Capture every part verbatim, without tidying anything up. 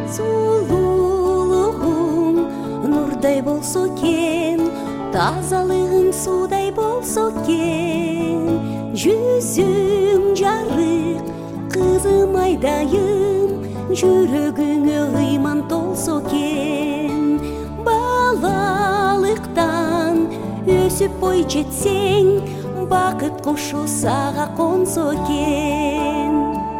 Сулуулугуң нурдай болсо экен, тазалыгың судай болсо экен. Жүзүң жарык, кызым айдайым, жүрөгүңө ыйман толсо экен. Балалыктан өсүп бой жетсең, бакыт кушу сага консо экен.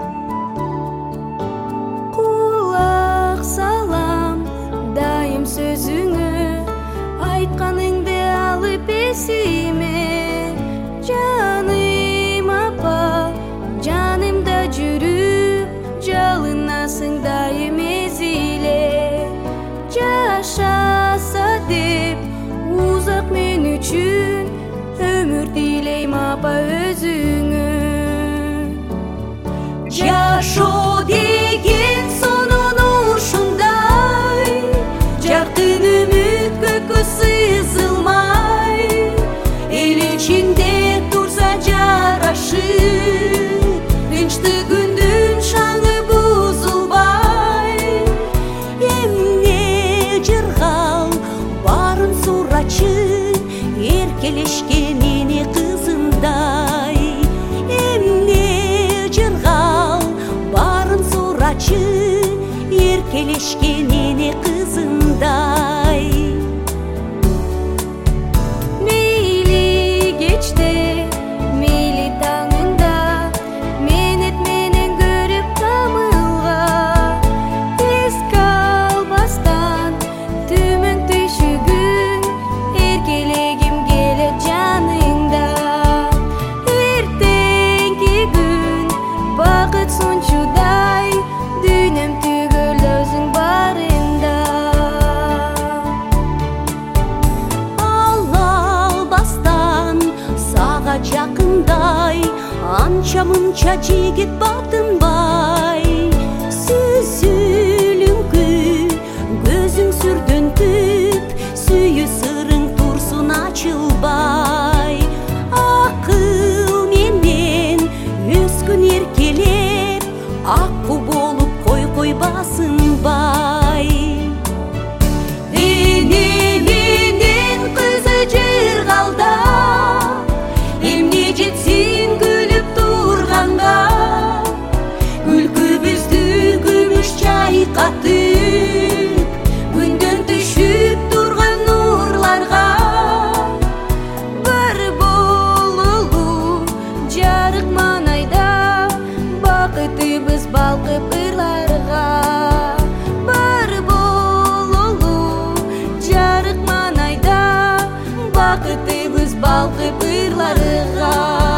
Кулак салам дайым сөзүңө, айтканыңды алып эсиме. Жаным апа, жанымда жүрүп, жалынасың дайым эзиле. Жашаса деп узак мен үчүн, өмүр тилейм апа өзүңө. Жашоо деген сонун ушундай, жактын үмүт көккө сызылмай, эл ичинде турса жарашып, тынчтыгүндүн шаңы бузулбай. Эмне жыргал барын сурачы, эркелешкен эне кызымдай. Эмне жыргал барын сурачы, эркелешкен эне кызымдай. Мейли кечте, мейли таңында, менет менен көрүп камылга. Эске албастан түмөн түйшүгүң, эркелегим келет жаныңда. Эртеңки күн бакыт сончудай, дүйнөм түгөл өзүң барында. Ал албастан сага жакындай, анча мынча жигит батынбай. Сүзүлүңкү көзүң сүрдүнтүп, сүйүү сырың турсун ачылбай. Акыл менен өскөн эркелеп, акку болуп кой койбасынбай. Эне менен кызы жыргалда, эмне жетсин күлүп турганга. Күлкүбүздү күмүш чайкатып, күндөн түшүп турган нурларга. Бар бололу жарык маанайда, бакытыбыз балкып ырларга. Бар бололу жарык маанайда, бакытыбыз балкып ырларга.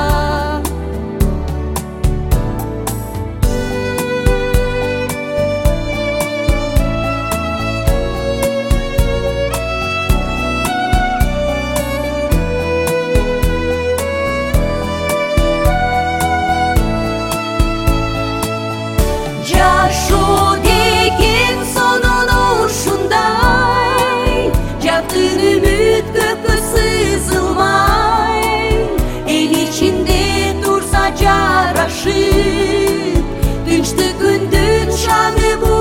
Жашоо деген сонун ушундай, жактын үмүт көккө сызылмай, эл ичинде турса жарашып, тынчтыгүндүн шаңы